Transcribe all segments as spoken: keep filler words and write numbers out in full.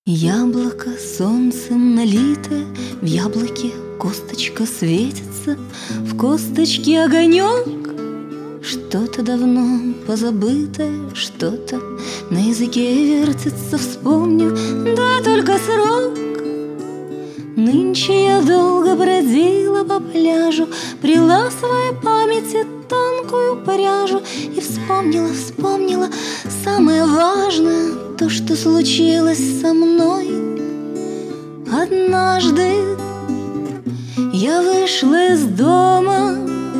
Яблоко солнцем налитое, в яблоке косточка светится, в косточке огонек. Что-то давно позабытое, что-то на языке вертится, вспомню, да только срок. Нынче я долго бродила по пляжу, прила в своей памяти тонкую пряжу и вспомнила, вспомнила самое важное, то, что случилось со мной. Однажды я вышла из дома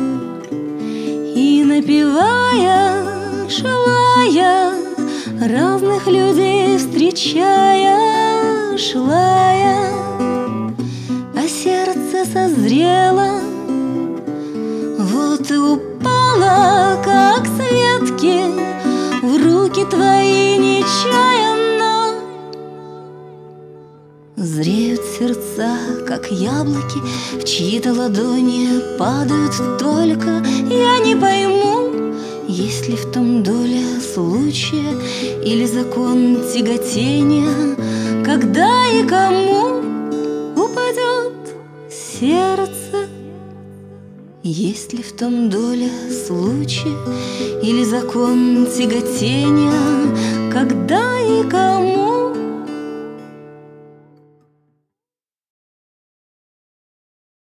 и, напевая, шла я, разных людей встречая, шла я, а сердце созрело, вот и упала, как с ветки, в руки твои нечаянно. Зреют сердца, как яблоки, в чьи-то ладони падают только. Я не пойму, есть ли в том доля случая или закон тяготения, когда и кому упадет сердце. Есть ли в том доля случая или закон тяготения, когда и кому